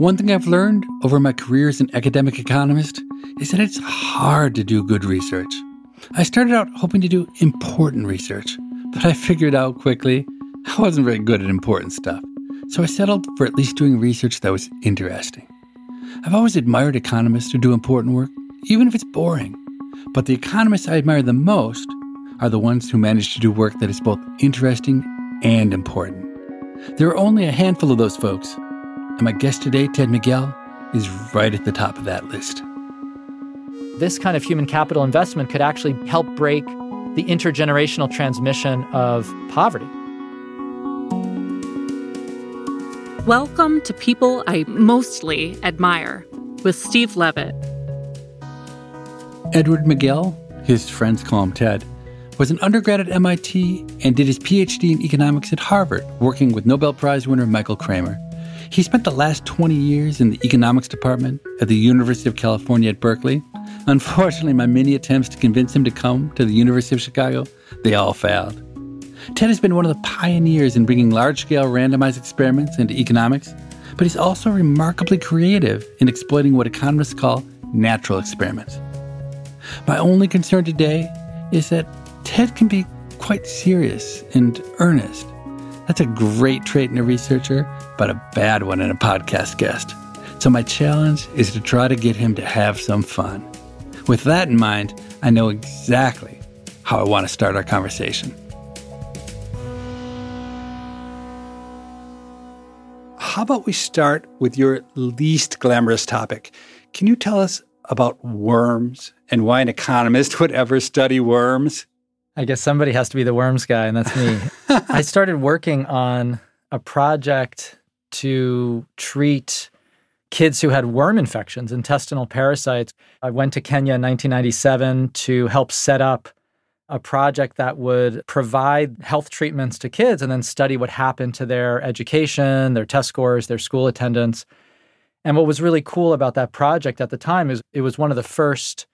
One thing I've learned over my career as an academic economist is that it's hard to do good research. I started out hoping to do important research, but I figured out quickly I wasn't very good at important stuff. So I settled for at least doing research that was interesting. I've always admired economists who do important work, even if it's boring. But the economists I admire the most are the ones who manage to do work that is both interesting and important. There are only a handful of those folks, and my guest today, Ted Miguel, is right at the top of that list. This kind of human capital investment could actually help break the intergenerational transmission of poverty. Welcome to People I Mostly Admire with Steve Levitt. Edward Miguel, his friends call him Ted, was an undergrad at MIT and did his PhD in economics at Harvard, working with Nobel Prize winner Michael Kramer. He spent the last 20 years in the economics department at the University of California at Berkeley. Unfortunately, my many attempts to convince him to come to the University of Chicago, they all failed. Ted has been one of the pioneers in bringing large-scale randomized experiments into economics, but he's also remarkably creative in exploiting what economists call natural experiments. My only concern today is that Ted can be quite serious and earnest. That's a great trait in a researcher, but a bad one in a podcast guest. So my challenge is to try to get him to have some fun. With that in mind, I know exactly how I want to start our conversation. How about we start with your least glamorous topic? Can you tell us about worms and why an economist would ever study worms? I guess somebody has to be the worms guy, and that's me. I started working on a project to treat kids who had worm infections, intestinal parasites. I went to Kenya in 1997 to help set up a project that would provide health treatments to kids and then study what happened to their education, their test scores, their school attendance. And what was really cool about that project at the time is it was one of the first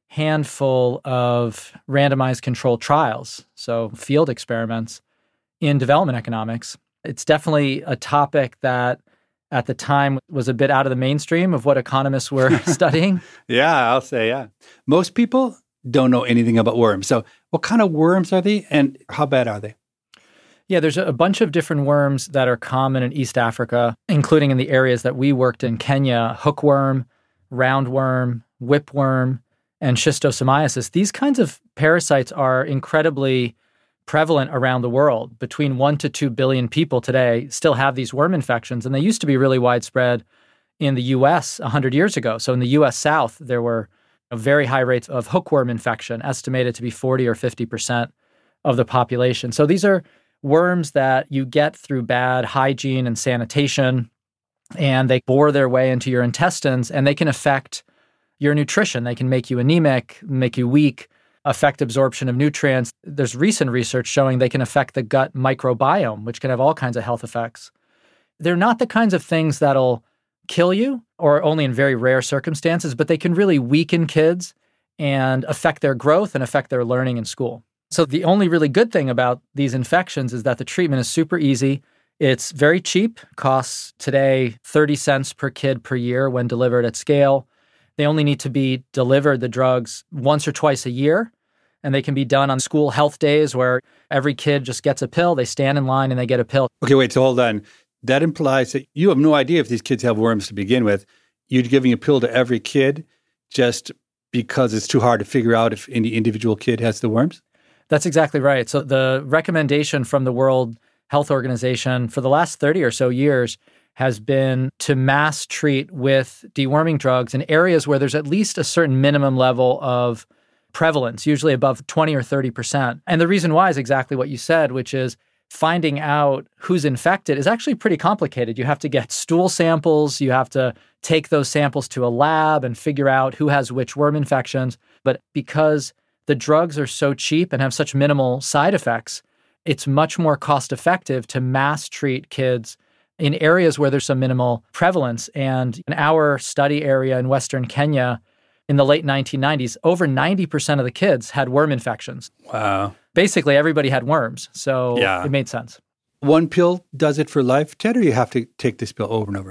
handful of randomized controlled trials, so field experiments in development economics. It's definitely a topic that at the time was a bit out of the mainstream of what economists were studying. Yeah, I'll say, yeah. Most people don't know anything about worms. So what kind of worms are they and how bad are they? Yeah, there's a bunch of different worms that are common in East Africa, including in the areas that we worked in Kenya: hookworm, roundworm, whipworm, and schistosomiasis. These kinds of parasites are incredibly prevalent around the world. Between 1 to 2 billion people today still have these worm infections, and they used to be really widespread in the U.S. 100 years ago. So in the U.S. South, there were very high rates of hookworm infection, estimated to be 40 or 50% of the population. So these are worms that you get through bad hygiene and sanitation, and they bore their way into your intestines, and they can affect your nutrition. They can make you anemic, make you weak, affect absorption of nutrients. There's recent research showing they can affect the gut microbiome, which can have all kinds of health effects. They're not the kinds of things that'll kill you, or only in very rare circumstances, but they can really weaken kids and affect their growth and affect their learning in school. So the only really good thing about these infections is that the treatment is super easy. It's very cheap, costs today 30 cents per kid per year when delivered at scale. They only need to be delivered, the drugs, once or twice a year, and they can be done on school health days where every kid just gets a pill, they stand in line and they get a pill. Okay, wait, so hold on. That implies that you have no idea if these kids have worms to begin with. You're giving a pill to every kid just because it's too hard to figure out if any individual kid has the worms? That's exactly right. So the recommendation from the World Health Organization for the last 30 or so years has been to mass treat with deworming drugs in areas where there's at least a certain minimum level of prevalence, usually above 20 or 30%. And the reason why is exactly what you said, which is finding out who's infected is actually pretty complicated. You have to get stool samples, you have to take those samples to a lab and figure out who has which worm infections. But because the drugs are so cheap and have such minimal side effects, it's much more cost effective to mass treat kids in areas where there's some minimal prevalence. And in our study area in Western Kenya, in the late 1990s, over 90% of the kids had worm infections. Wow. Basically, everybody had worms, so It made sense. One pill does it for life, Ted, or you have to take this pill over and over?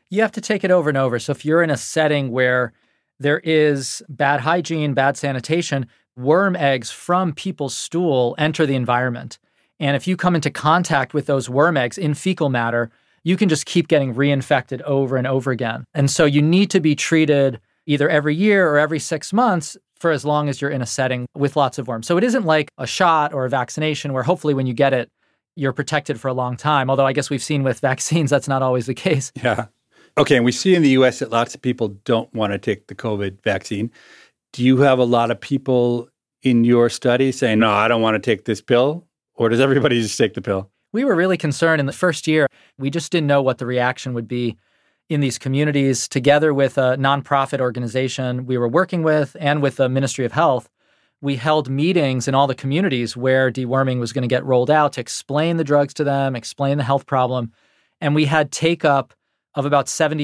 You have to take it over and over. So if you're in a setting where there is bad hygiene, bad sanitation, worm eggs from people's stool enter the environment. And if you come into contact with those worm eggs in fecal matter, you can just keep getting reinfected over and over again. And so you need to be treated either every year or every 6 months for as long as you're in a setting with lots of worms. So it isn't like a shot or a vaccination where hopefully when you get it, you're protected for a long time. Although I guess we've seen with vaccines, that's not always the case. Yeah. Okay, and we see in the U.S. that lots of people don't want to take the COVID vaccine. Do you have a lot of people in your study saying, no, I don't want to take this pill? Or does everybody just take the pill? We were really concerned in the first year. We just didn't know what the reaction would be in these communities. Together with a nonprofit organization we were working with and with the Ministry of Health, we held meetings in all the communities where deworming was going to get rolled out to explain the drugs to them, explain the health problem. And we had take-up of about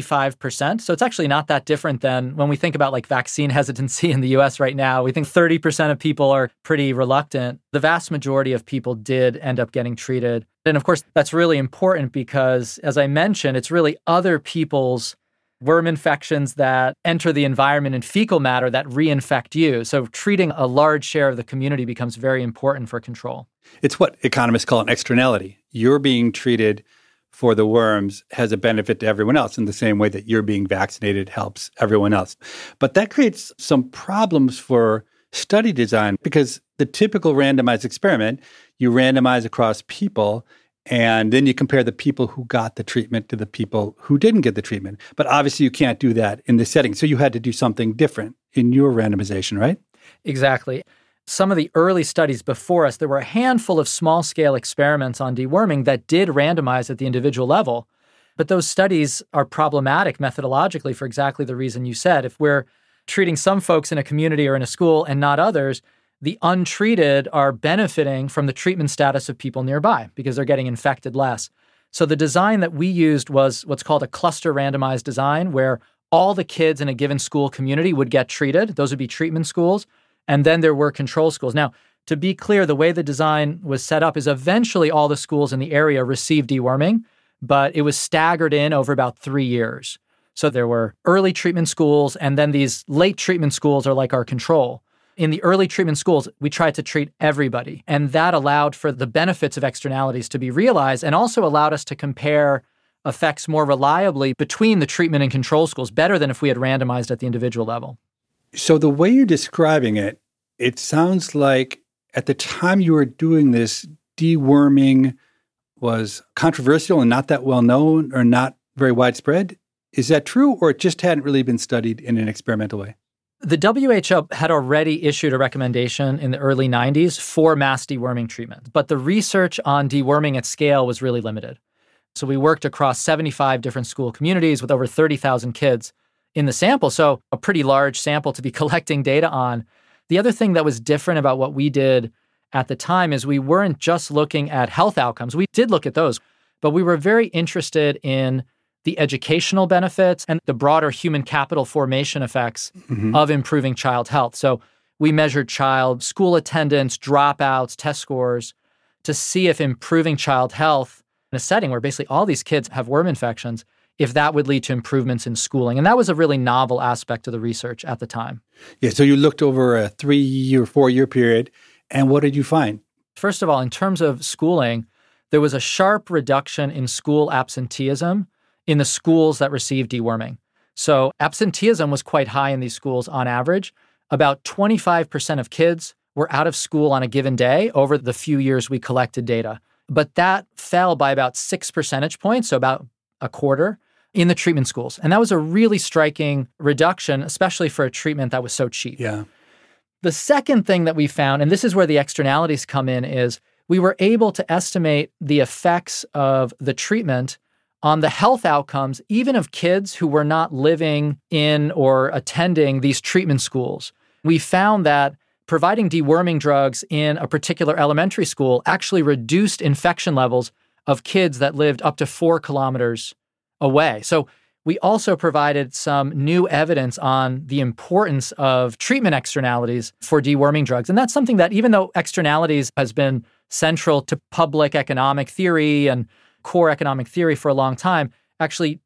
75%. So it's actually not that different than when we think about like vaccine hesitancy in the US right now. We think 30% of people are pretty reluctant. The vast majority of people did end up getting treated. And of course, that's really important because, as I mentioned, it's really other people's worm infections that enter the environment in fecal matter that reinfect you. So treating a large share of the community becomes very important for control. It's what economists call an externality. You're being treated for the worms has a benefit to everyone else in the same way that you're being vaccinated helps everyone else. But that creates some problems for study design because the typical randomized experiment, you randomize across people and then you compare the people who got the treatment to the people who didn't get the treatment. But obviously you can't do that in this setting. So you had to do something different in your randomization, right? Exactly. Some of the early studies before us, there were a handful of small-scale experiments on deworming that did randomize at the individual level. But those studies are problematic methodologically for exactly the reason you said. If we're treating some folks in a community or in a school and not others, the untreated are benefiting from the treatment status of people nearby because they're getting infected less. So the design that we used was what's called a cluster randomized design, where all the kids in a given school community would get treated. Those would be treatment schools. And then there were control schools. Now, to be clear, the way the design was set up is eventually all the schools in the area received deworming, but it was staggered in over about 3 years. So there were early treatment schools, and then these late treatment schools are like our control. In the early treatment schools, we tried to treat everybody, and that allowed for the benefits of externalities to be realized and also allowed us to compare effects more reliably between the treatment and control schools, better than if we had randomized at the individual level. So the way you're describing it, it sounds like at the time you were doing this, deworming was controversial and not that well known or not very widespread. Is that true, or it just hadn't really been studied in an experimental way? The WHO had already issued a recommendation in the early 90s for mass deworming treatment, but the research on deworming at scale was really limited. So we worked across 75 different school communities with over 30,000 kids in the sample, so a pretty large sample to be collecting data on. The other thing that was different about what we did at the time is we weren't just looking at health outcomes. We did look at those, but we were very interested in the educational benefits and the broader human capital formation effects of improving child health. So we measured child school attendance, dropouts, test scores to see if improving child health in a setting where basically all these kids have worm infections, if that would lead to improvements in schooling. And that was a really novel aspect of the research at the time. Yeah, so you looked over a 3-year, 4-year period, and what did you find? First of all, in terms of schooling, there was a sharp reduction in school absenteeism in the schools that received deworming. So absenteeism was quite high in these schools on average. About 25% of kids were out of school on a given day over the few years we collected data. But that fell by about 6 percentage points, so about a quarter, in the treatment schools. And that was a really striking reduction, especially for a treatment that was so cheap. Yeah. The second thing that we found, and this is where the externalities come in, is we were able to estimate the effects of the treatment on the health outcomes, even of kids who were not living in or attending these treatment schools. We found that providing deworming drugs in a particular elementary school actually reduced infection levels of kids that lived up to 4 kilometers away. So we also provided some new evidence on the importance of treatment externalities for deworming drugs. And that's something that, even though externalities has been central to public economic theory and core economic theory for a long time, actually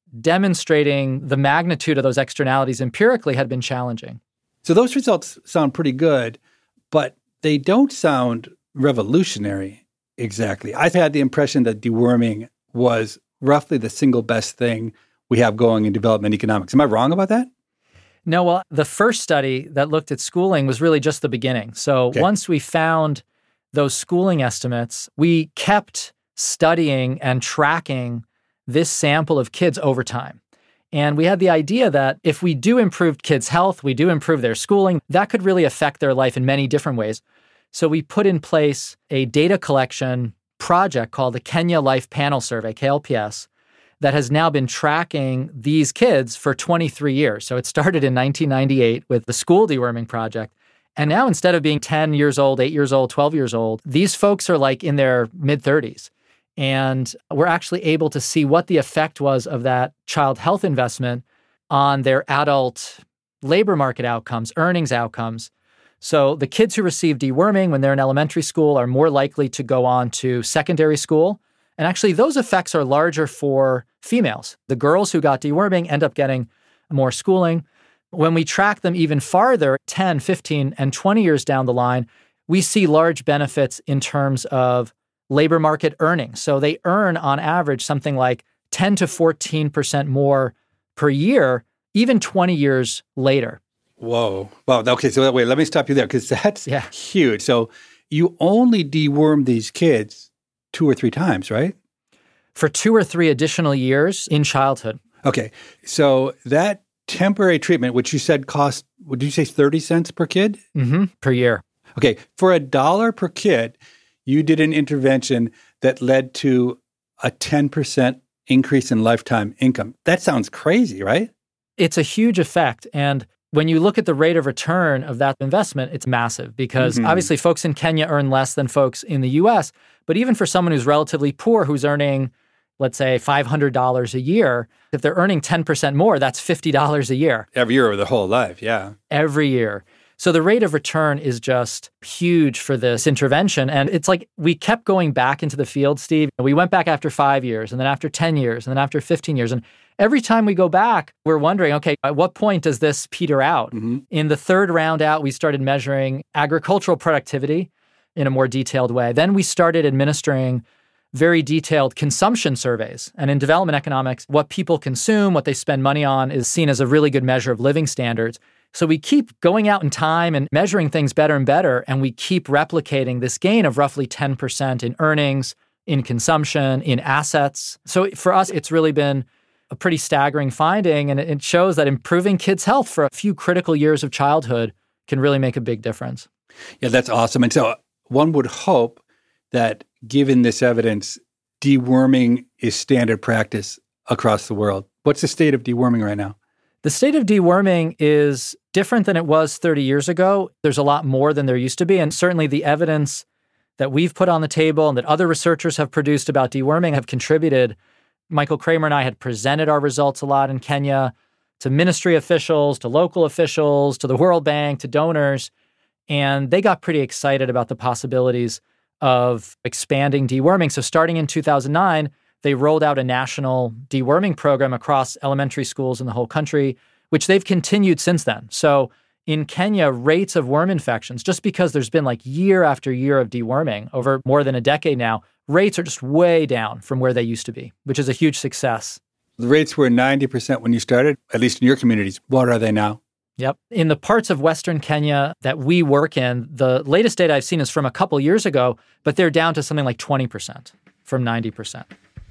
demonstrating the magnitude of those externalities empirically had been challenging. So those results sound pretty good, but they don't sound revolutionary exactly. I've had the impression that deworming was roughly the single best thing we have going in development economics. Am I wrong about that? No, well, the first study that looked at schooling was really just the beginning. So once we found those schooling estimates, we kept studying and tracking this sample of kids over time. And we had the idea that if we do improve kids' health, we do improve their schooling, that could really affect their life in many different ways. So we put in place a data collection project called the Kenya Life Panel Survey, KLPS, that has now been tracking these kids for 23 years. So it started in 1998 with the school deworming project. And now instead of being 10 years old, 8 years old, 12 years old, these folks are like in their mid-30s. And we're actually able to see what the effect was of that child health investment on their adult labor market outcomes, earnings outcomes. So the kids who receive deworming when they're in elementary school are more likely to go on to secondary school. And actually, those effects are larger for females. The girls who got deworming end up getting more schooling. When we track them even farther, 10, 15, and 20 years down the line, we see large benefits in terms of labor market earnings. So they earn, on average, something like 10 to 14% more per year, even 20 years later. Whoa. Wow. Okay, so wait, let me stop you there because that's huge. So you only deworm these kids 2 or 3 times, right? For 2 or 3 additional years in childhood. Okay. So that temporary treatment, which you said cost, would you say 30 cents per kid? Per year. Okay. For $1 per kid, you did an intervention that led to a 10% increase in lifetime income. That sounds crazy, right? It's a huge effect. And when you look at the rate of return of that investment, it's massive because obviously folks in Kenya earn less than folks in the US. But even for someone who's relatively poor, who's earning, let's say, $500 a year, if they're earning 10% more, that's $50 a year. Every year of their whole life, yeah. Every year. So the rate of return is just huge for this intervention. And it's like we kept going back into the field, Steve. We went back after 5 years, and then after 10 years, and then after 15 years. And every time we go back, we're wondering, okay, at what point does this peter out? In the third round out, we started measuring agricultural productivity in a more detailed way. Then we started administering very detailed consumption surveys. And in development economics, what people consume, what they spend money on is seen as a really good measure of living standards. So we keep going out in time and measuring things better and better, and we keep replicating this gain of roughly 10% in earnings, in consumption, in assets. So for us, it's really been a pretty staggering finding, and it shows that improving kids' health for a few critical years of childhood can really make a big difference. Yeah, that's awesome. And so one would hope that given this evidence, deworming is standard practice across the world. What's the state of deworming right now? The state of deworming is different than it was 30 years ago. There's a lot more than there used to be. And certainly the evidence that we've put on the table and that other researchers have produced about deworming have contributed. Michael Kramer and I had presented our results a lot in Kenya to ministry officials, to local officials, to the World Bank, to donors. And they got pretty excited about the possibilities of expanding deworming. So starting in 2009, they rolled out a national deworming program across elementary schools in the whole country, which they've continued since then. So in Kenya, rates of worm infections, just because there's been like year after year of deworming over more than a decade now, rates are just way down from where they used to be, which is a huge success. The rates were 90% when you started, at least in your communities. What are they now? Yep. In the parts of Western Kenya that we work in, the latest data I've seen is from a couple years ago, but they're down to something like 20% from 90%.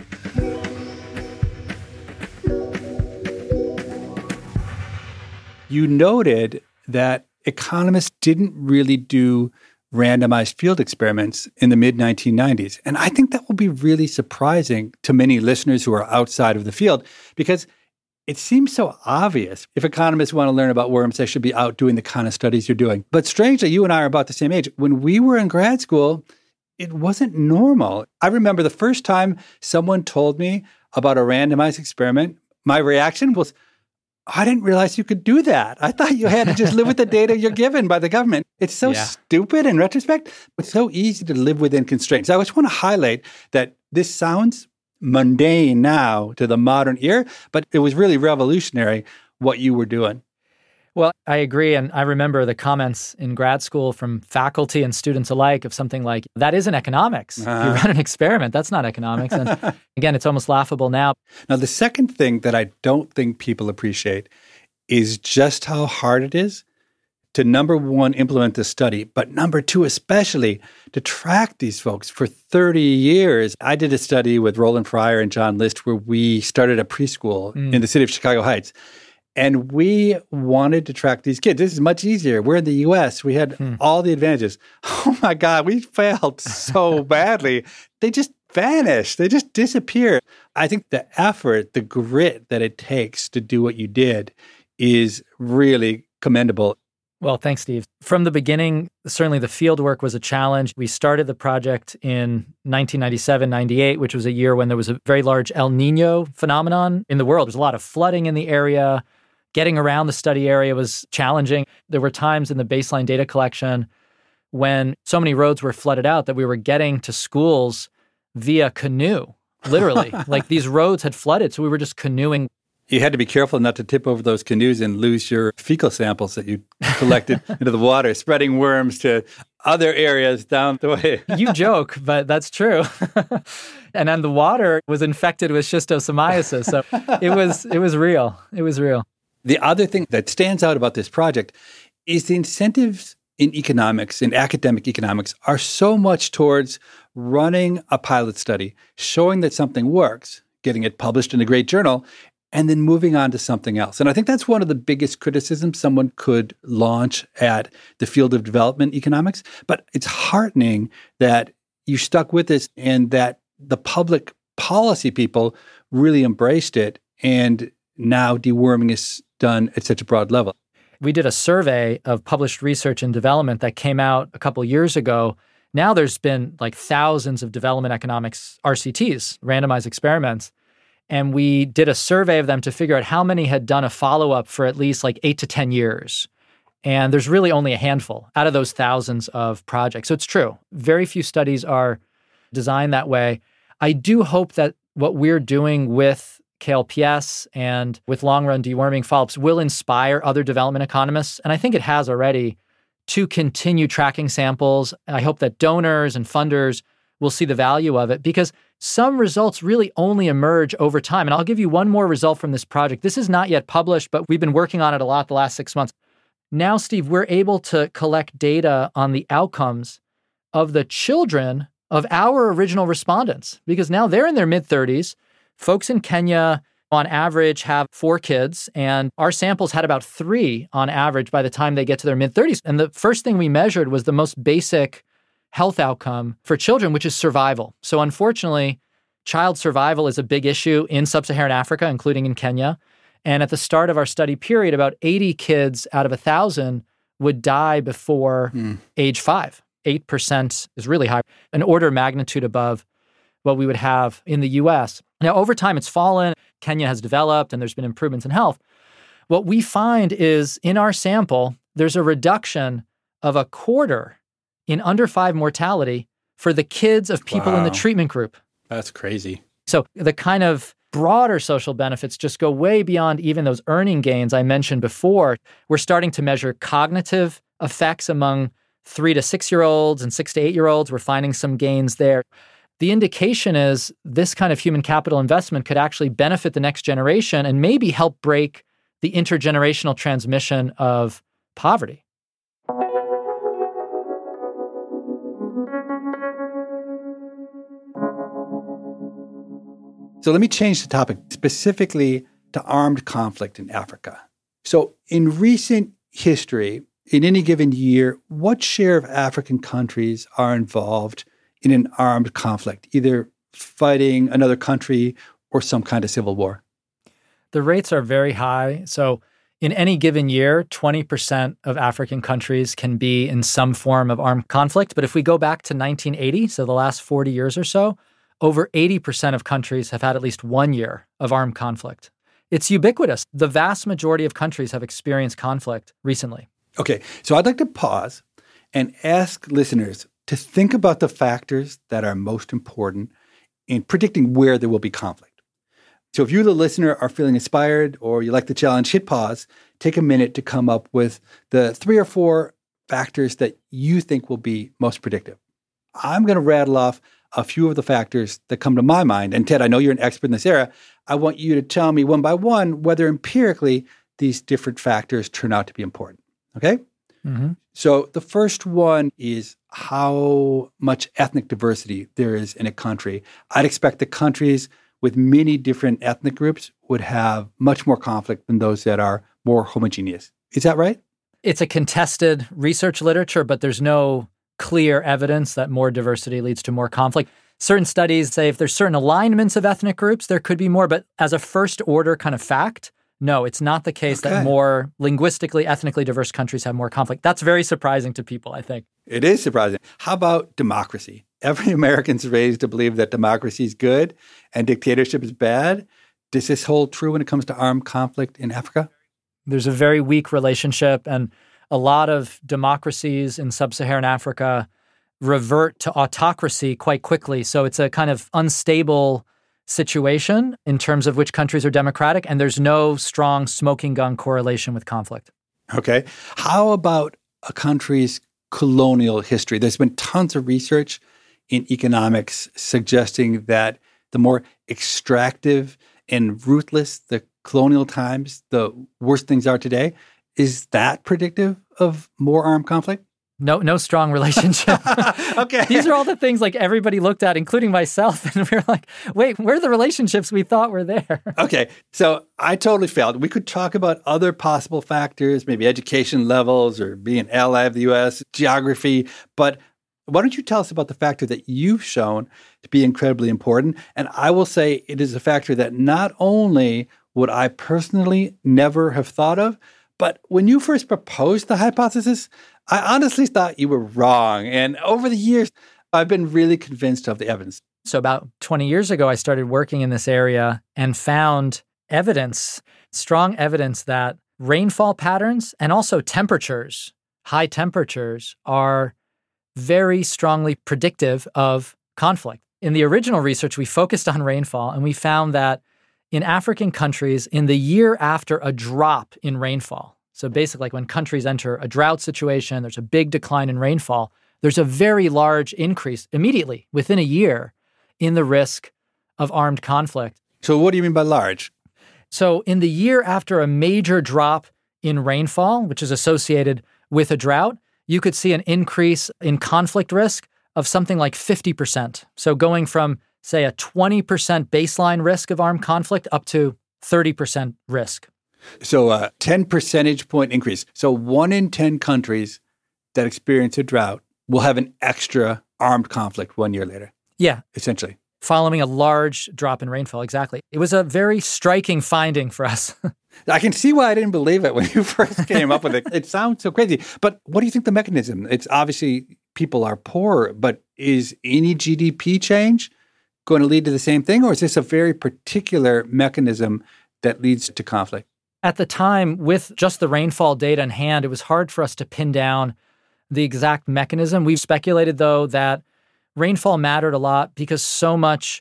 You noted that economists didn't really do randomized field experiments in the mid-1990s. And I think that will be really surprising to many listeners who are outside of the field because it seems so obvious. If economists want to learn about worms, they should be out doing the kind of studies you're doing. But strangely, you and I are about the same age. When we were in grad school, it wasn't normal. I remember the first time someone told me about a randomized experiment, my reaction was, I didn't realize you could do that. I thought you had to just live with the data you're given by the government. It's so stupid in retrospect, but so easy to live within constraints. I just want to highlight that this sounds mundane now to the modern ear, but it was really revolutionary what you were doing. Well, I agree. And I remember the comments in grad school from faculty and students alike of something like, that isn't economics. You run an experiment. That's not economics. And again, it's almost laughable now. Now, the second thing that I don't think people appreciate is just how hard it is to, number one, implement this study, but number two, especially to track these folks for 30 years. I did a study with Roland Fryer and John List where we started a preschool in the city of Chicago Heights. And we wanted to track these kids. This is much easier. We're in the U.S. We had all the advantages. Oh, my God, we failed so badly. They just vanished. They just disappeared. I think the effort, the grit that it takes to do what you did is really commendable. Well, thanks, Steve. From the beginning, certainly the field work was a challenge. We started the project in 1997-98, which was a year when there was a very large El Nino phenomenon in the world. There was a lot of flooding in the area. Getting around the study area was challenging. There were times in the baseline data collection when so many roads were flooded out that we were getting to schools via canoe, literally. Like these roads had flooded, so we were just canoeing. You had to be careful not to tip over those canoes and lose your fecal samples that you collected into the water, spreading worms to other areas down the way. You joke, but that's true. And then the water was infected with schistosomiasis, so it was real. It was real. The other thing that stands out about this project is the incentives in economics, in academic economics, are so much towards running a pilot study, showing that something works, getting it published in a great journal, and then moving on to something else. And I think that's one of the biggest criticisms someone could launch at the field of development economics. But it's heartening that you stuck with this and that the public policy people really embraced it. And now deworming is done at such a broad level. We did a survey of published research and development that came out a couple years ago. Now there's been like thousands of development economics RCTs, randomized experiments. And we did a survey of them to figure out how many had done a follow-up for at least like 8 to 10 years. And there's really only a handful out of those thousands of projects. So it's true. Very few studies are designed that way. I do hope that what we're doing with KLPS and with long-run deworming follow-ups will inspire other development economists. And I think it has already to continue tracking samples. I hope that donors and funders will see the value of it because some results really only emerge over time. And I'll give you one more result from this project. This is not yet published, but we've been working on it a lot the last 6 months. Now, Steve, we're able to collect data on the outcomes of the children of our original respondents because now they're in their mid-30s. Folks in Kenya, on average, have 4 kids, and our samples had about 3 on average by the time they get to their mid-30s. And the first thing we measured was the most basic health outcome for children, which is survival. So unfortunately, child survival is a big issue in sub-Saharan Africa, including in Kenya. And at the start of our study period, about 80 kids out of 1,000 would die before age 5. 8% is really high, an order of magnitude above what we would have in the U.S. Now, over time, it's fallen. Kenya has developed, and there's been improvements in health. What we find is in our sample, there's a reduction of 1/4 in under 5 mortality for the kids of people in the treatment group. That's crazy. So the kind of broader social benefits just go way beyond even those earning gains I mentioned before. We're starting to measure cognitive effects among 3 to 6-year-olds and 6 to 8-year-olds. We're finding some gains there. The indication is this kind of human capital investment could actually benefit the next generation and maybe help break the intergenerational transmission of poverty. So let me change the topic specifically to armed conflict in Africa. So in recent history, in any given year, what share of African countries are involved in an armed conflict, either fighting another country or some kind of civil war? The rates are very high. So in any given year, 20% of African countries can be in some form of armed conflict. But if we go back to 1980, so the last 40 years or so, over 80% of countries have had at least 1 year of armed conflict. It's ubiquitous. The vast majority of countries have experienced conflict recently. Okay, so I'd like to pause and ask listeners to think about the factors that are most important in predicting where there will be conflict. So if you, the listener, are feeling inspired or you like the challenge, hit pause, take a minute to come up with the 3 or 4 factors that you think will be most predictive. I'm going to rattle off a few of the factors that come to my mind. And Ted, I know you're an expert in this area. I want you to tell me one by one whether empirically these different factors turn out to be important. Okay? Mm-hmm. So the first one is how much ethnic diversity there is in a country. I'd expect that countries with many different ethnic groups would have much more conflict than those that are more homogeneous. Is that right? It's a contested research literature, but there's no clear evidence that more diversity leads to more conflict. Certain studies say if there's certain alignments of ethnic groups, there could be more. But as a first order kind of fact, no, it's not the case that more linguistically, ethnically diverse countries have more conflict. That's very surprising to people, I think. It is surprising. How about democracy? Every American's raised to believe that democracy is good and dictatorship is bad. Does this hold true when it comes to armed conflict in Africa? There's a very weak relationship, and a lot of democracies in sub-Saharan Africa revert to autocracy quite quickly. So it's a kind of unstable situation in terms of which countries are democratic, and there's no strong smoking gun correlation with conflict. Okay. How about a country's colonial history? There's been tons of research in economics suggesting that the more extractive and ruthless the colonial times, the worse things are today. Is that predictive of more armed conflict? No strong relationship. Okay. These are all the things like everybody looked at, including myself. And we were like, wait, where are the relationships we thought were there? Okay. So I totally failed. We could talk about other possible factors, maybe education levels or being an ally of the U.S., geography. But why don't you tell us about the factor that you've shown to be incredibly important? And I will say it is a factor that not only would I personally never have thought of, but when you first proposed the hypothesis, I honestly thought you were wrong. And over the years, I've been really convinced of the evidence. So about 20 years ago, I started working in this area and found evidence, strong evidence that rainfall patterns and also temperatures, high temperatures, are very strongly predictive of conflict. In the original research, we focused on rainfall, and we found that in African countries, in the year after a drop in rainfall, so basically like when countries enter a drought situation, there's a big decline in rainfall, there's a very large increase immediately within a year in the risk of armed conflict. So what do you mean by large? So in the year after a major drop in rainfall, which is associated with a drought, you could see an increase in conflict risk of something like 50%. So going from, say, a 20% baseline risk of armed conflict up to 30% risk. So a 10 percentage point increase. So 1 in 10 countries that experience a drought will have an extra armed conflict 1 year later. Yeah. Essentially. Following a large drop in rainfall, exactly. It was a very striking finding for us. I can see why I didn't believe it when you first came up with it. It sounds so crazy. But what do you think the mechanism? It's obviously people are poor, but is any GDP change going to lead to the same thing? Or is this a very particular mechanism that leads to conflict? At the time, with just the rainfall data in hand, it was hard for us to pin down the exact mechanism. We've speculated, though, that rainfall mattered a lot because so much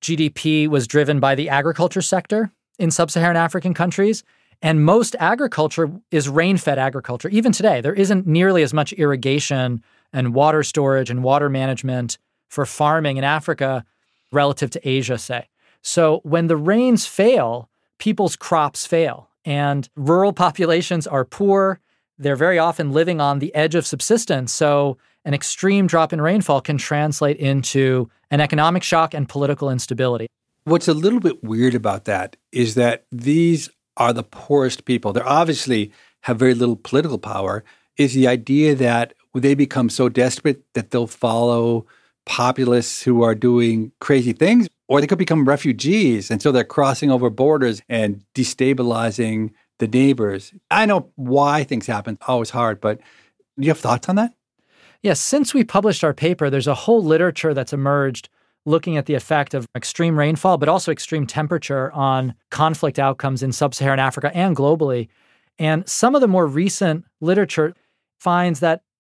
GDP was driven by the agriculture sector in sub-Saharan African countries. And most agriculture is rain-fed agriculture. Even today, there isn't nearly as much irrigation and water storage and water management for farming in Africa relative to Asia, say. So when the rains fail, people's crops fail. And rural populations are poor. They're very often living on the edge of subsistence. So an extreme drop in rainfall can translate into an economic shock and political instability. What's a little bit weird about that is that these are the poorest people. They obviously have very little political power. Is the idea that they become so desperate that they'll follow populists who are doing crazy things, or they could become refugees. And so they're crossing over borders and destabilizing the neighbors. I know why things happen, always hard, but do you have thoughts on that? Yes, since we published our paper, there's a whole literature that's emerged looking at the effect of extreme rainfall, but also extreme temperature on conflict outcomes in sub-Saharan Africa and globally. And some of the more recent literature finds that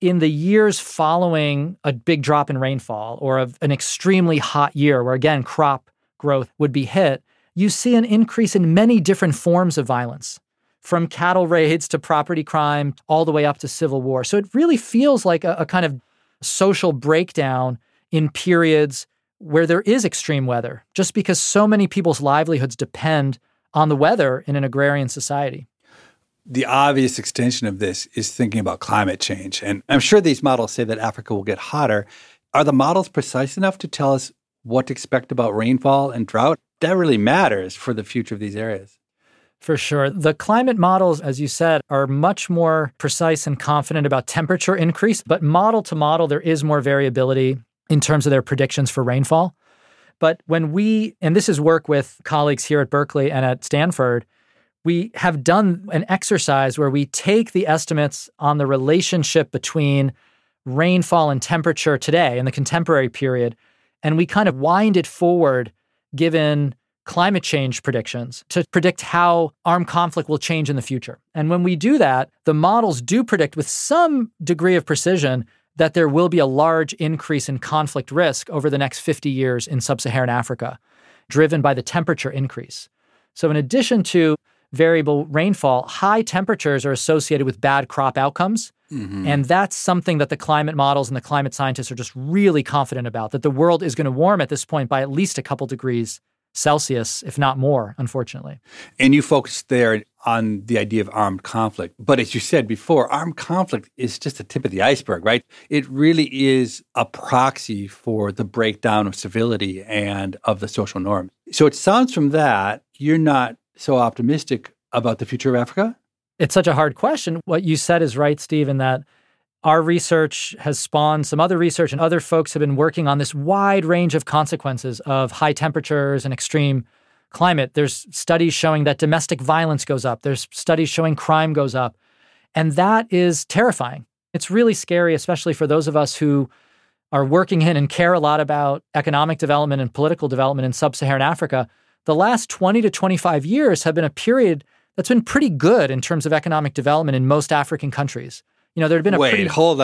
in the years following a big drop in rainfall or an extremely hot year where, again, crop growth would be hit, you see an increase in many different forms of violence, from cattle raids to property crime, all the way up to civil war. So it really feels like a kind of social breakdown in periods where there is extreme weather, just because so many people's livelihoods depend on the weather in an agrarian society. The obvious extension of this is thinking about climate change. And I'm sure these models say that Africa will get hotter. Are the models precise enough to tell us what to expect about rainfall and drought? That really matters for the future of these areas. For sure. The climate models, as you said, are much more precise and confident about temperature increase, but model to model, there is more variability in terms of their predictions for rainfall. But when and this is work with colleagues here at Berkeley and at Stanford, we have done an exercise where we take the estimates on the relationship between rainfall and temperature today in the contemporary period, and we kind of wind it forward given climate change predictions to predict how armed conflict will change in the future. And when we do that, the models do predict with some degree of precision that there will be a large increase in conflict risk over the next 50 years in sub-Saharan Africa, driven by the temperature increase. So in addition to variable rainfall, high temperatures are associated with bad crop outcomes. Mm-hmm. And that's something that the climate models and the climate scientists are just really confident about, that the world is going to warm at this point by at least a couple degrees Celsius, if not more, unfortunately. And you focused there on the idea of armed conflict. But as you said before, armed conflict is just the tip of the iceberg, right? It really is a proxy for the breakdown of civility and of the social norm. So it sounds from that you're not so optimistic about the future of Africa? It's such a hard question. What you said is right, Steve, in that our research has spawned some other research, and other folks have been working on this wide range of consequences of high temperatures and extreme climate. There's studies showing that domestic violence goes up. There's studies showing crime goes up. And that is terrifying. It's really scary, especially for those of us who are working in and care a lot about economic development and political development in sub-Saharan Africa. The last 20 to 25 years have been a period that's been pretty good in terms of economic development in most African countries. You know, there had been hold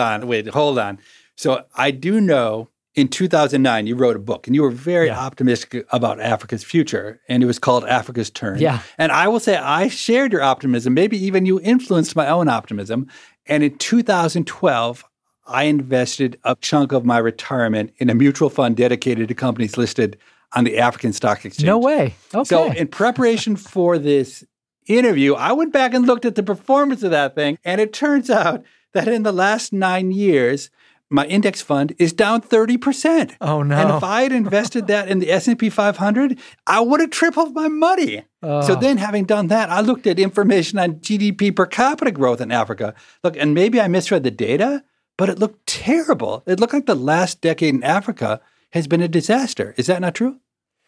on. So I do know in 2009, you wrote a book and you were very optimistic about Africa's future, and it was called Africa's Turn. Yeah. And I will say I shared your optimism. Maybe even you influenced my own optimism. And in 2012, I invested a chunk of my retirement in a mutual fund dedicated to companies listed on the African Stock Exchange. No way. Okay. So in preparation for this interview, I went back and looked at the performance of that thing, and it turns out that in the last 9 years, my index fund is down 30%. Oh, no. And if I had invested that in the S&P 500, I would have tripled my money. Oh. So then having done that, I looked at information on GDP per capita growth in Africa. Look, and maybe I misread the data, but it looked terrible. It looked like the last decade in Africa has been a disaster. Is that not true?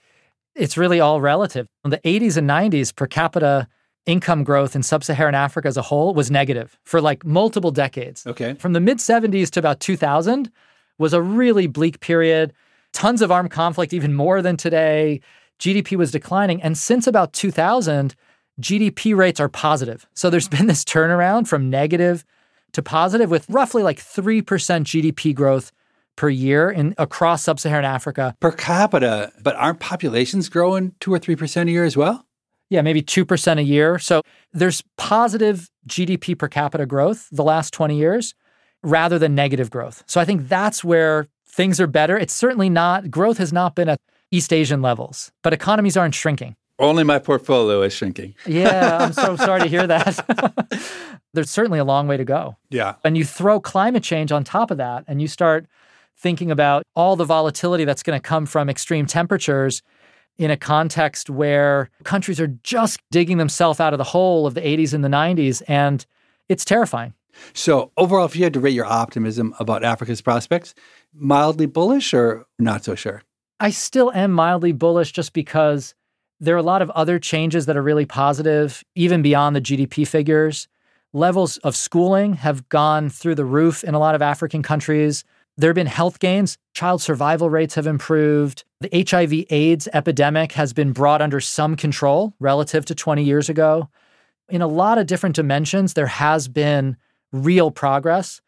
It's really all relative. In the 80s and 90s, per capita income growth in sub-Saharan Africa as a whole was negative for like multiple decades. Okay. From the mid-70s to about 2000 was a really bleak period. Tons of armed conflict, even more than today. GDP was declining. And since about 2000, GDP rates are positive. So there's been this turnaround from negative to positive with roughly like 3% GDP growth per year across sub-Saharan Africa. Per capita, but aren't populations growing 2 or 3% a year as well? Yeah, maybe 2% a year. So there's positive GDP per capita growth the last 20 years rather than negative growth. So I think that's where things are better. It's certainly not, growth has not been at East Asian levels, but economies aren't shrinking. Only my portfolio is shrinking. Yeah, I'm so sorry to hear that. There's certainly a long way to go. Yeah. And you throw climate change on top of that, and you start thinking about all the volatility that's going to come from extreme temperatures in a context where countries are just digging themselves out of the hole of the 80s and the 90s, and it's terrifying. So overall, if you had to rate your optimism about Africa's prospects, mildly bullish or not so sure? I still am mildly bullish just because there are a lot of other changes that are really positive, even beyond the GDP figures. Levels of schooling have gone through the roof in a lot of African countries. There have been health gains. Child survival rates have improved. The HIV/AIDS epidemic has been brought under some control relative to 20 years ago. In a lot of different dimensions, there has been real progress.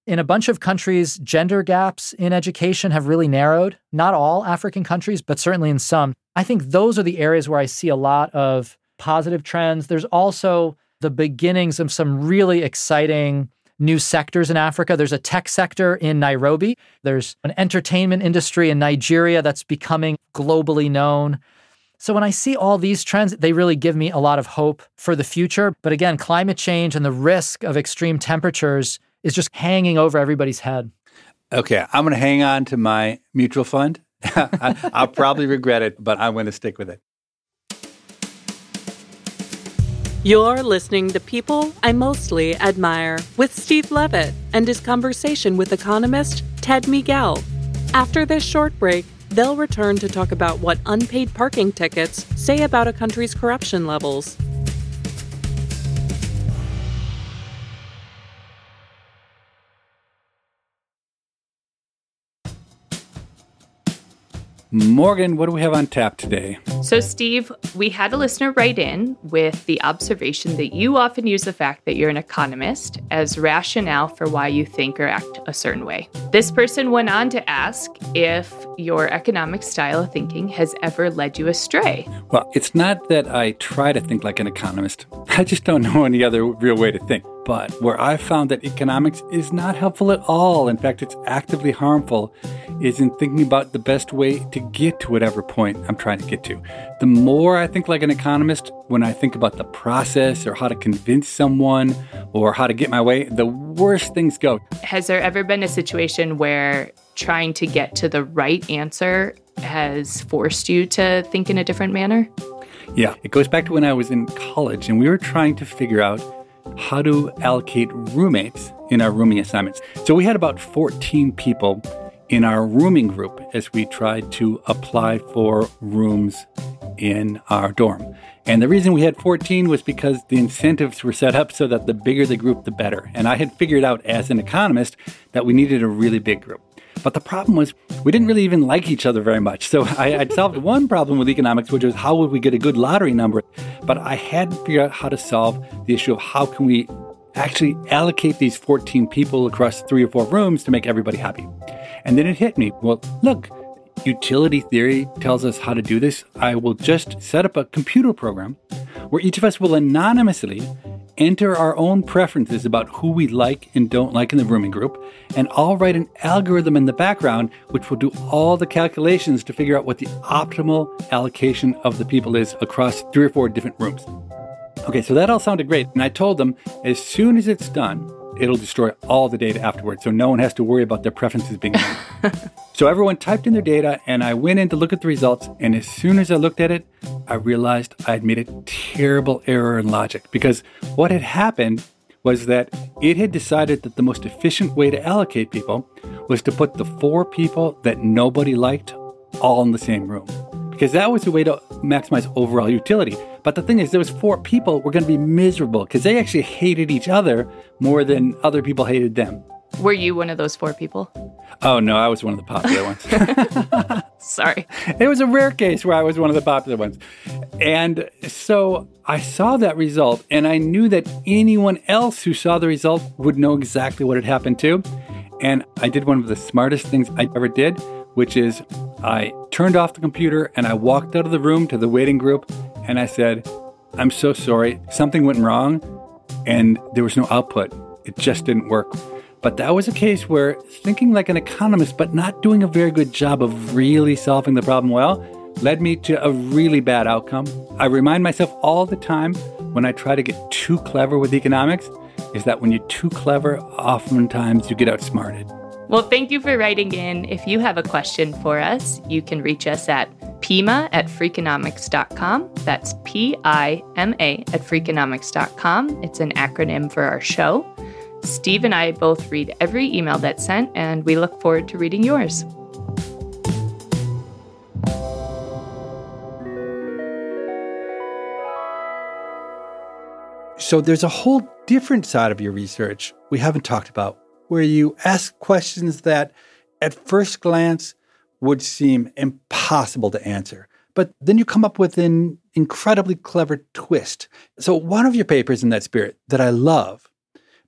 In a bunch of countries, gender gaps in education have really narrowed. Not all African countries, but certainly in some. I think those are the areas where I see a lot of positive trends. There's also the beginnings of some really exciting new sectors in Africa. There's a tech sector in Nairobi. There's an entertainment industry in Nigeria that's becoming globally known. So when I see all these trends, they really give me a lot of hope for the future. But again, climate change and the risk of extreme temperatures is just hanging over everybody's head. Okay, I'm going to hang on to my mutual fund. I'll probably regret it, but I'm going to stick with it. You're listening to People I Mostly Admire with Steve Levitt and his conversation with economist Ted Miguel. After this short break, they'll return to talk about what unpaid parking tickets say about a country's corruption levels. Morgan, what do we have on tap today? So, Steve, we had a listener write in with the observation that you often use the fact that you're an economist as rationale for why you think or act a certain way. This person went on to ask if your economic style of thinking has ever led you astray. Well, it's not that I try to think like an economist. I just don't know any other real way to think. But where I've found that economics is not helpful at all, in fact, it's actively harmful, is in thinking about the best way to get to whatever point I'm trying to get to. The more I think like an economist, when I think about the process or how to convince someone or how to get my way, the worse things go. Has there ever been a situation where trying to get to the right answer has forced you to think in a different manner? Yeah, it goes back to when I was in college and we were trying to figure out how to allocate roommates in our rooming assignments. So we had about 14 people in our rooming group as we tried to apply for rooms in our dorm. And the reason we had 14 was because the incentives were set up so that the bigger the group, the better. And I had figured out as an economist that we needed a really big group. But the problem was we didn't really even like each other very much. So I'd solved one problem with economics, which was how would we get a good lottery number? But I hadn't figured out how to solve the issue of how can we actually allocate these 14 people across 3 or 4 rooms to make everybody happy. And then it hit me. Well, look, utility theory tells us how to do this. I will just set up a computer program where each of us will anonymously enter our own preferences about who we like and don't like in the rooming group, and I'll write an algorithm in the background which will do all the calculations to figure out what the optimal allocation of the people is across 3 or 4 different rooms. Okay, so that all sounded great, and I told them as soon as it's done, it'll destroy all the data afterwards, so no one has to worry about their preferences being known. So everyone typed in their data, and I went in to look at the results, and as soon as I looked at it, I realized I had made a terrible error in logic, because what had happened was that it had decided that the most efficient way to allocate people was to put the 4 people that nobody liked all in the same room, because that was the way to maximize overall utility. But the thing is, those 4 people were going to be miserable because they actually hated each other more than other people hated them. Were you one of those 4 people? Oh, no, I was one of the popular ones. Sorry. It was a rare case where I was one of the popular ones. And so I saw that result, and I knew that anyone else who saw the result would know exactly what had happened too. And I did one of the smartest things I ever did, which is I turned off the computer and I walked out of the room to the waiting group and I said, I'm so sorry, something went wrong and there was no output. It just didn't work. But that was a case where thinking like an economist but not doing a very good job of really solving the problem well led me to a really bad outcome. I remind myself all the time when I try to get too clever with economics is that when you're too clever, oftentimes you get outsmarted. Well, thank you for writing in. If you have a question for us, you can reach us at pima@freakonomics.com. That's PIMA@freakonomics.com. It's an acronym for our show. Steve and I both read every email that's sent, and we look forward to reading yours. So there's a whole different side of your research we haven't talked about, where you ask questions that at first glance would seem impossible to answer. But then you come up with an incredibly clever twist. So one of your papers in that spirit that I love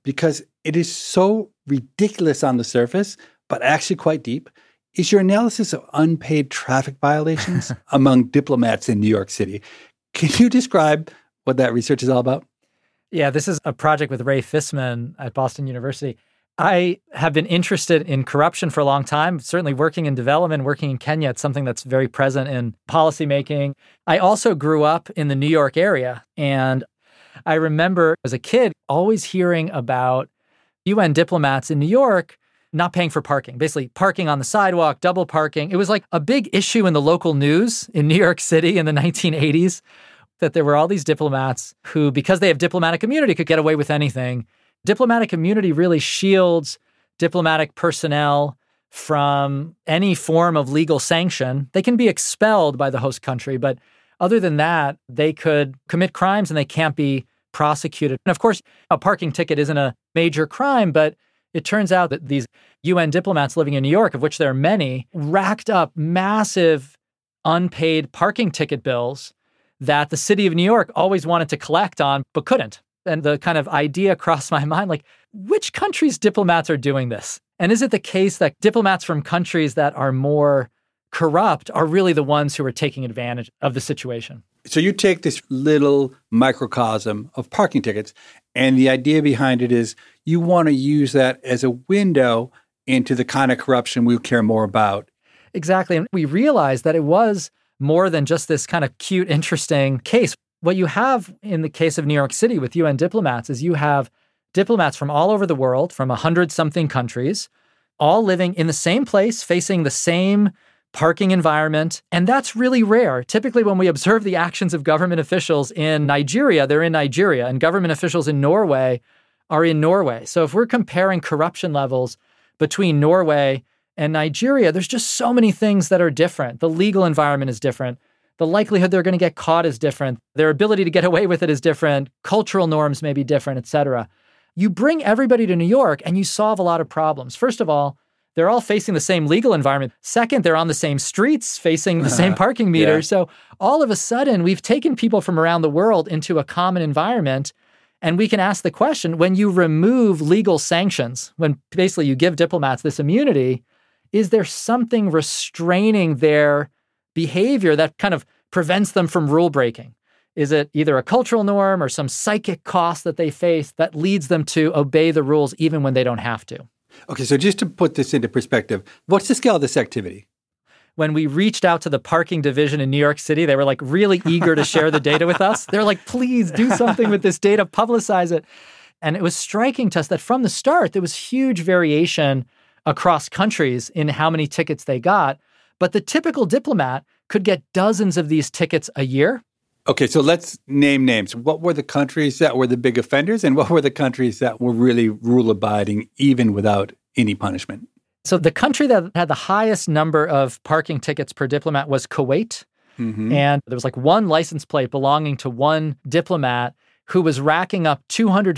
because it is so ridiculous on the surface, but actually quite deep, is your analysis of unpaid traffic violations among diplomats in New York City. Can you describe what that research is all about? Yeah, this is a project with Ray Fissman at Boston University. I have been interested in corruption for a long time, certainly working in development, working in Kenya. It's something that's very present in policymaking. I also grew up in the New York area, and I remember as a kid always hearing about UN diplomats in New York not paying for parking, basically parking on the sidewalk, double parking. It was like a big issue in the local news in New York City in the 1980s that there were all these diplomats who, because they have diplomatic immunity, could get away with anything. Diplomatic immunity really shields diplomatic personnel from any form of legal sanction. They can be expelled by the host country, but other than that, they could commit crimes and they can't be prosecuted. And of course, a parking ticket isn't a major crime, but it turns out that these UN diplomats living in New York, of which there are many, racked up massive unpaid parking ticket bills that the city of New York always wanted to collect on, but couldn't. And the kind of idea crossed my mind, like, which countries' diplomats are doing this? And is it the case that diplomats from countries that are more corrupt are really the ones who are taking advantage of the situation? So you take this little microcosm of parking tickets, and the idea behind it is you want to use that as a window into the kind of corruption we care more about. Exactly. And we realized that it was more than just this kind of cute, interesting case. What you have in the case of New York City with UN diplomats is you have diplomats from all over the world, from 100-something countries, all living in the same place, facing the same parking environment. And that's really rare. Typically, when we observe the actions of government officials in Nigeria, they're in Nigeria, and government officials in Norway are in Norway. So if we're comparing corruption levels between Norway and Nigeria, there's just so many things that are different. The legal environment is different. The likelihood they're going to get caught is different. Their ability to get away with it is different. Cultural norms may be different, et cetera. You bring everybody to New York and you solve a lot of problems. First of all, they're all facing the same legal environment. Second, they're on the same streets, facing the same parking meter. Yeah. So all of a sudden, we've taken people from around the world into a common environment. And we can ask the question, when you remove legal sanctions, when basically you give diplomats this immunity, is there something restraining their behavior that kind of prevents them from rule breaking? Is it either a cultural norm or some psychic cost that they face that leads them to obey the rules even when they don't have to? Okay, so just to put this into perspective, what's the scale of this activity? When we reached out to the parking division in New York City, they were like really eager to share the data with us. They're like, please do something with this data, publicize it. And it was striking to us that from the start, there was huge variation across countries in how many tickets they got. But the typical diplomat could get dozens of these tickets a year. Okay, so let's name names. What were the countries that were the big offenders, and what were the countries that were really rule-abiding even without any punishment? So the country that had the highest number of parking tickets per diplomat was Kuwait. Mm-hmm. And there was like one license plate belonging to one diplomat who was racking up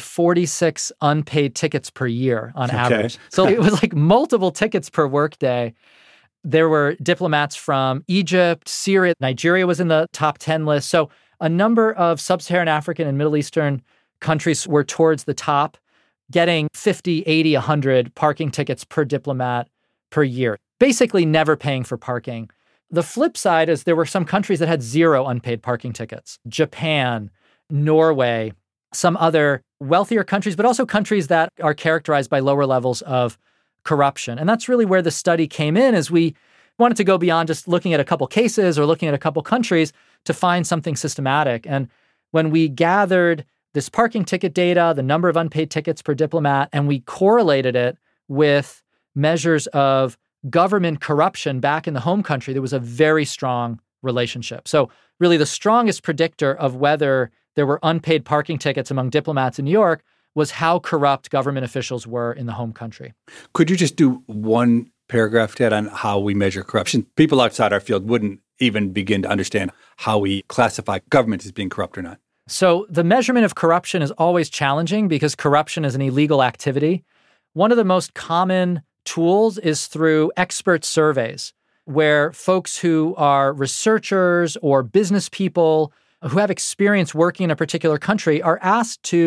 246 unpaid tickets per year on average. So it was like multiple tickets per workday. There were diplomats from Egypt, Syria, Nigeria was in the top 10 list. So a number of sub-Saharan African and Middle Eastern countries were towards the top, getting 50, 80, 100 parking tickets per diplomat per year, basically never paying for parking. The flip side is there were some countries that had zero unpaid parking tickets. Japan, Norway, some other wealthier countries, but also countries that are characterized by lower levels of corruption. And that's really where the study came in, is we wanted to go beyond just looking at a couple cases or looking at a couple countries to find something systematic. And when we gathered this parking ticket data, the number of unpaid tickets per diplomat, and we correlated it with measures of government corruption back in the home country, there was a very strong relationship. So really the strongest predictor of whether there were unpaid parking tickets among diplomats in New York was how corrupt government officials were in the home country. Could you just do one paragraph, Ted, on how we measure corruption? People outside our field wouldn't even begin to understand how we classify government as being corrupt or not. So the measurement of corruption is always challenging because corruption is an illegal activity. One of the most common tools is through expert surveys, where folks who are researchers or business people who have experience working in a particular country are asked to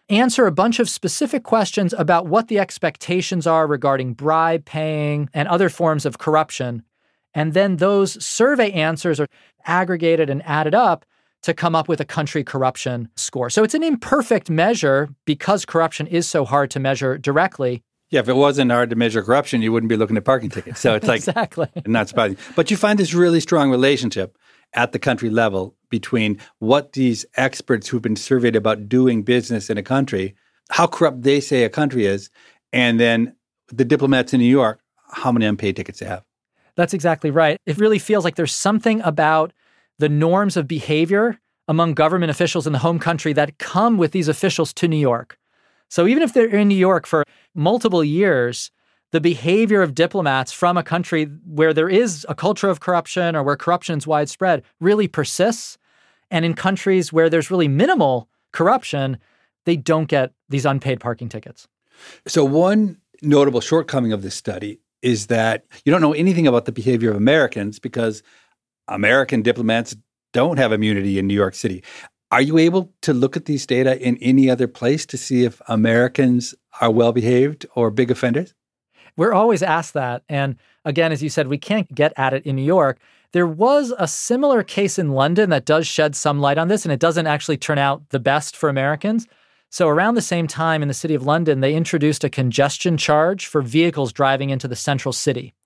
answer a bunch of specific questions about what the expectations are regarding bribe paying and other forms of corruption. And then those survey answers are aggregated and added up to come up with a country corruption score. So it's an imperfect measure because corruption is so hard to measure directly. Yeah, if it wasn't hard to measure corruption, you wouldn't be looking at parking tickets. So it's like exactly. Not surprising. But you find this really strong relationship at the country level between what these experts who've been surveyed about doing business in a country, how corrupt they say a country is, and then the diplomats in New York, how many unpaid tickets they have. That's exactly right. It really feels like there's something about the norms of behavior among government officials in the home country that come with these officials to New York. So even if they're in New York for multiple years, the behavior of diplomats from a country where there is a culture of corruption or where corruption is widespread really persists. And in countries where there's really minimal corruption, they don't get these unpaid parking tickets. So one notable shortcoming of this study is that you don't know anything about the behavior of Americans because American diplomats don't have immunity in New York City. Are you able to look at these data in any other place to see if Americans are well-behaved or big offenders? We're always asked that. And again, as you said, we can't get at it in New York. There was a similar case in London that does shed some light on this, and it doesn't actually turn out the best for Americans. So around the same time in the city of London, they introduced a congestion charge for vehicles driving into the central city.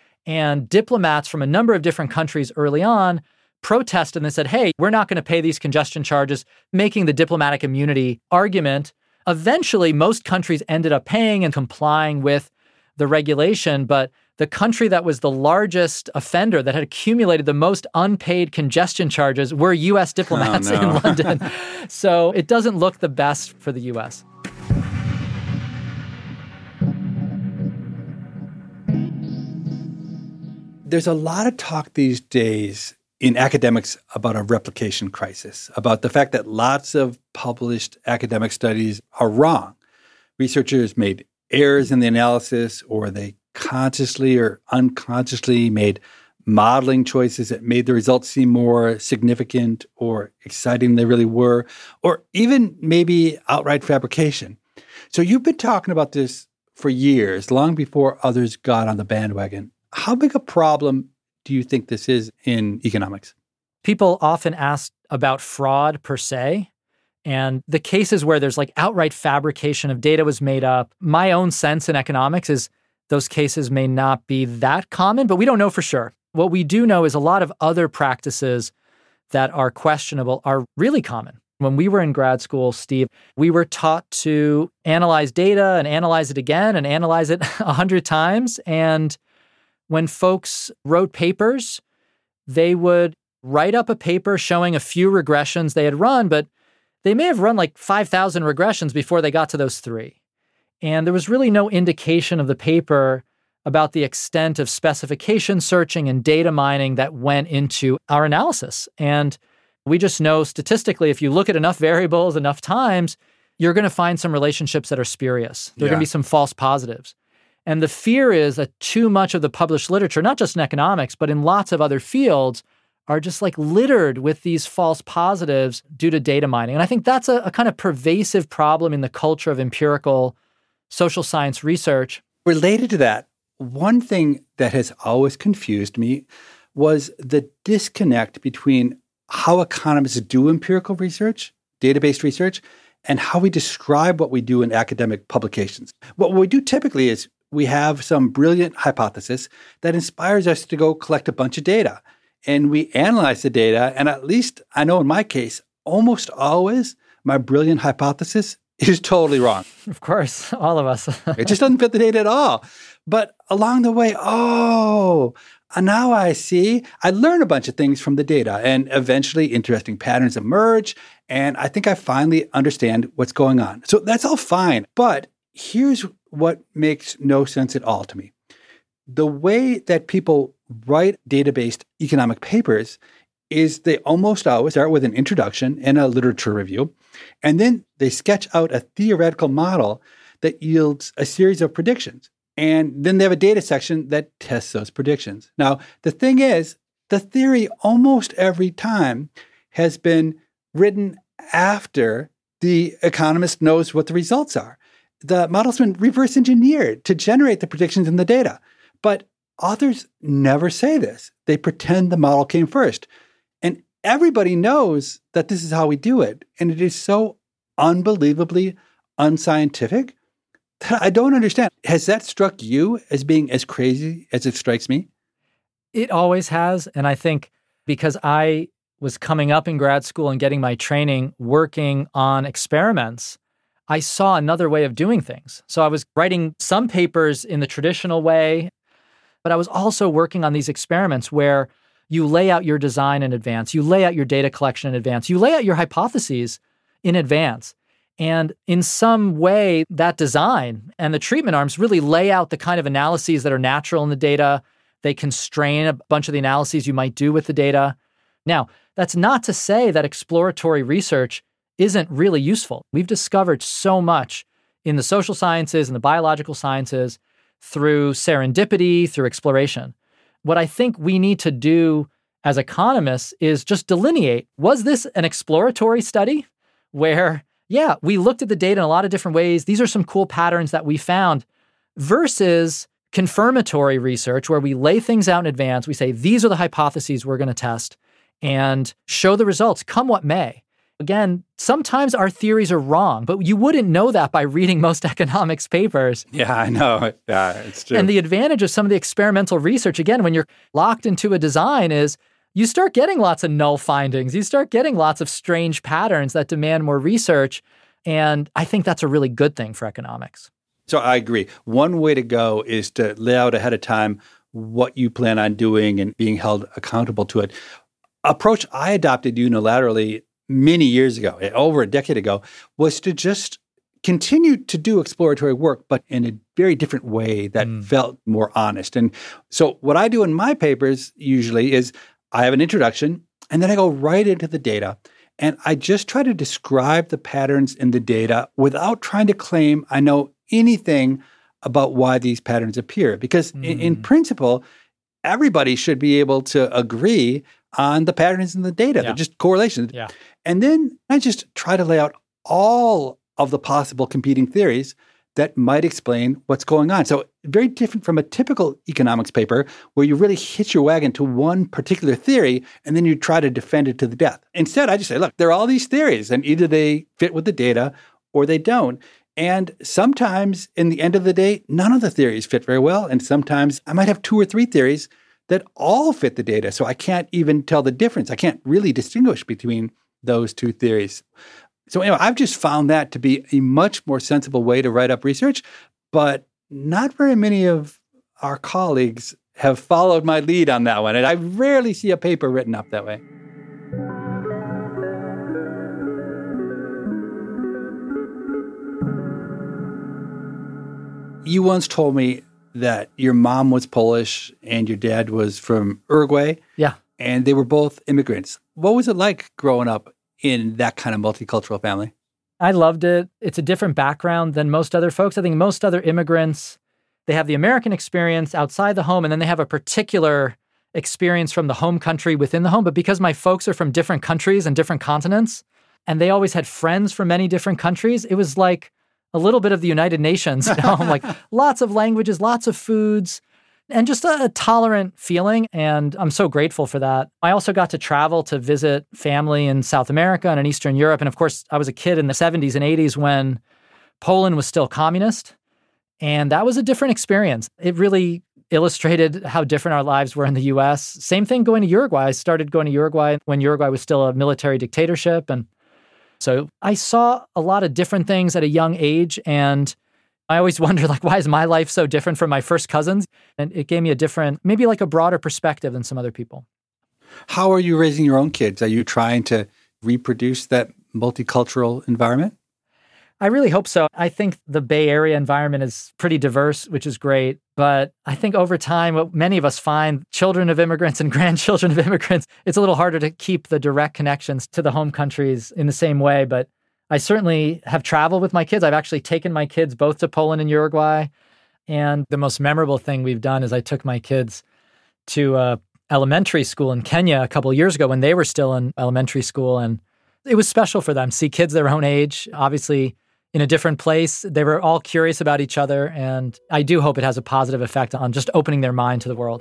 And diplomats from a number of different countries early on protested and they said, hey, we're not going to pay these congestion charges, making the diplomatic immunity argument. Eventually, most countries ended up paying and complying with the regulation, but the country that was the largest offender, that had accumulated the most unpaid congestion charges, were U.S. diplomats in London. So it doesn't look the best for the U.S. There's a lot of talk these days in academics about a replication crisis, about the fact that lots of published academic studies are wrong. Researchers made errors in the analysis, or they consciously or unconsciously made modeling choices that made the results seem more significant or exciting than they really were, or even maybe outright fabrication. So you've been talking about this for years, long before others got on the bandwagon. How big a problem do you think this is in economics? People often ask about fraud per se. And the cases where there's like outright fabrication of data was made up, my own sense in economics is those cases may not be that common, but we don't know for sure. What we do know is a lot of other practices that are questionable are really common. When we were in grad school, Steve, we were taught to analyze data and analyze it again and analyze it 100 times. And when folks wrote papers, they would write up a paper showing a few regressions they had run, but they may have run like 5,000 regressions before they got to those 3. And there was really no indication of the paper about the extent of specification searching and data mining that went into our analysis. And we just know statistically, if you look at enough variables enough times, you're going to find some relationships that are spurious. There are going to be some false positives. And the fear is that too much of the published literature, not just in economics, but in lots of other fields, are just like littered with these false positives due to data mining. And I think that's a kind of pervasive problem in the culture of empirical social science research. Related to that, one thing that has always confused me was the disconnect between how economists do empirical research, data-based research, and how we describe what we do in academic publications. What we do typically is we have some brilliant hypothesis that inspires us to go collect a bunch of data. And we analyze the data, and at least I know in my case, almost always my brilliant hypothesis is totally wrong. Of course, all of us. It just doesn't fit the data at all. But along the way, now I see. I learn a bunch of things from the data, and eventually interesting patterns emerge, and I think I finally understand what's going on. So that's all fine. But here's what makes no sense at all to me. The way that people write data-based economic papers is they almost always start with an introduction and a literature review, and then they sketch out a theoretical model that yields a series of predictions. And then they have a data section that tests those predictions. Now, the thing is, the theory almost every time has been written after The economist knows what the results are. The model's been reverse engineered to generate the predictions in the data. But authors never say this. They pretend the model came first. And everybody knows that this is how we do it. And it is so unbelievably unscientific that I don't understand. Has that struck you as being as crazy as it strikes me? It always has. And I think because I was coming up in grad school and getting my training working on experiments, I saw another way of doing things. So I was writing some papers in the traditional way, but I was also working on these experiments where you lay out your design in advance, you lay out your data collection in advance, you lay out your hypotheses in advance. And in some way, that design and the treatment arms really lay out the kind of analyses that are natural in the data. They constrain a bunch of the analyses you might do with the data. Now, that's not to say that exploratory research isn't really useful. We've discovered so much in the social sciences and the biological sciences through serendipity, through exploration. What I think we need to do as economists is just delineate, was this an exploratory study where, yeah, we looked at the data in a lot of different ways, these are some cool patterns that we found, versus confirmatory research where we lay things out in advance, we say, these are the hypotheses we're going to test, and show the results, come what may. Again, sometimes our theories are wrong, but you wouldn't know that by reading most economics papers. Yeah, I know. Yeah, it's true. And the advantage of some of the experimental research, again, when you're locked into a design, is you start getting lots of null findings. You start getting lots of strange patterns that demand more research. And I think that's a really good thing for economics. So I agree. One way to go is to lay out ahead of time what you plan on doing and being held accountable to it. Approach I adopted unilaterally many years ago, over a decade ago, was to just continue to do exploratory work, but in a very different way that felt more honest. And so what I do in my papers usually is I have an introduction, and then I go right into the data. And I just try to describe the patterns in the data without trying to claim I know anything about why these patterns appear. Because in principle, everybody should be able to agree on the patterns in the data. They're just correlations. Yeah. And then I just try to lay out all of the possible competing theories that might explain what's going on. So very different from a typical economics paper where you really hitch your wagon to one particular theory and then you try to defend it to the death. Instead, I just say, look, there are all these theories and either they fit with the data or they don't. And sometimes in the end of the day, none of the theories fit very well. And sometimes I might have 2 or 3 theories that all fit the data. So I can't even tell the difference. I can't really distinguish between those 2 theories. So anyway, I've just found that to be a much more sensible way to write up research, but not very many of our colleagues have followed my lead on that one. And I rarely see a paper written up that way. You once told me that your mom was Polish and your dad was from Uruguay. Yeah. And they were both immigrants. What was it like growing up in that kind of multicultural family? I loved it. It's a different background than most other folks. I think most other immigrants, they have the American experience outside the home, and then they have a particular experience from the home country within the home. But because my folks are from different countries and different continents, and they always had friends from many different countries, it was like a little bit of the United Nations, like lots of languages, lots of foods, and just a tolerant feeling. And I'm so grateful for that. I also got to travel to visit family in South America and in Eastern Europe. And of course, I was a kid in the 70s and 80s when Poland was still communist. And that was a different experience. It really illustrated how different our lives were in the U.S. Same thing going to Uruguay. I started going to Uruguay when Uruguay was still a military dictatorship. And so I saw a lot of different things at a young age. And I always wondered, why is my life so different from my first cousins? And it gave me a different, maybe a broader perspective than some other people. How are you raising your own kids? Are you trying to reproduce that multicultural environment? I really hope so. I think the Bay Area environment is pretty diverse, which is great. But I think over time, what many of us find, children of immigrants and grandchildren of immigrants, it's a little harder to keep the direct connections to the home countries in the same way. But I certainly have traveled with my kids. I've actually taken my kids both to Poland and Uruguay. And the most memorable thing we've done is I took my kids to elementary school in Kenya a couple of years ago when they were still in elementary school. And It was special for them to see kids their own age, obviously in a different place. They were all curious about each other, and I do hope it has a positive effect on just opening their mind to the world.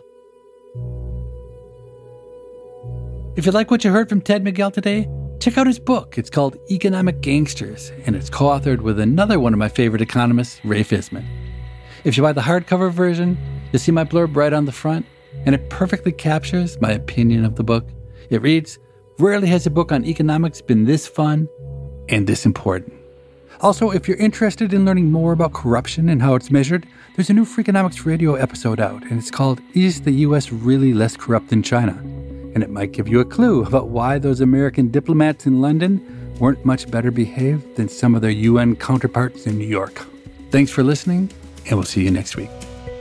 If you like what you heard from Ted Miguel today, check out his book. It's called Economic Gangsters, and it's co-authored with another one of my favorite economists, Ray Fisman. If you buy the hardcover version, you'll see my blurb right on the front, and it perfectly captures my opinion of the book. It reads, "Rarely has a book on economics been this fun and this important." Also, if you're interested in learning more about corruption and how it's measured, there's a new Freakonomics Radio episode out, and it's called Is the U.S. Really Less Corrupt Than China? And it might give you a clue about why those American diplomats in London weren't much better behaved than some of their UN counterparts in New York. Thanks for listening, and we'll see you next week.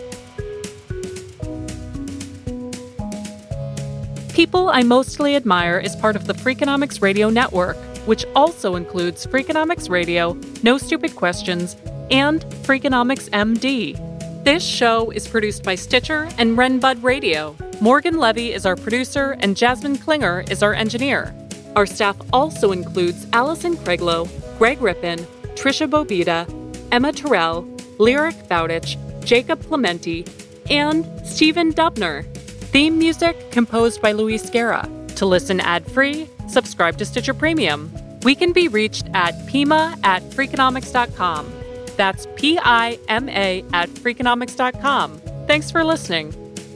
People I Mostly Admire is part of the Freakonomics Radio Network, which also includes Freakonomics Radio, No Stupid Questions, and Freakonomics MD. This show is produced by Stitcher and Renbud Radio. Morgan Levy is our producer, and Jasmine Klinger is our engineer. Our staff also includes Allison Craiglow, Greg Rippin, Trisha Bobita, Emma Terrell, Lyric Bowditch, Jacob Clementi, and Stephen Dubner. Theme music composed by Luis Guerra. To listen ad-free, subscribe to Stitcher Premium. We can be reached at pima@freakonomics.com. That's PIMA@freakonomics.com. Thanks for listening.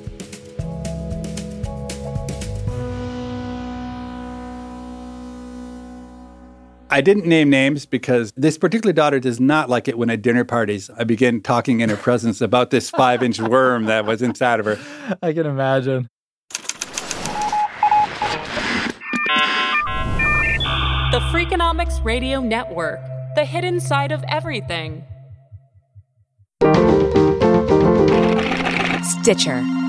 I didn't name names because this particular daughter does not like it when at dinner parties I begin talking in her presence about this 5-inch worm that was inside of her. I can imagine. The Freakonomics Radio Network, the hidden side of everything. Stitcher.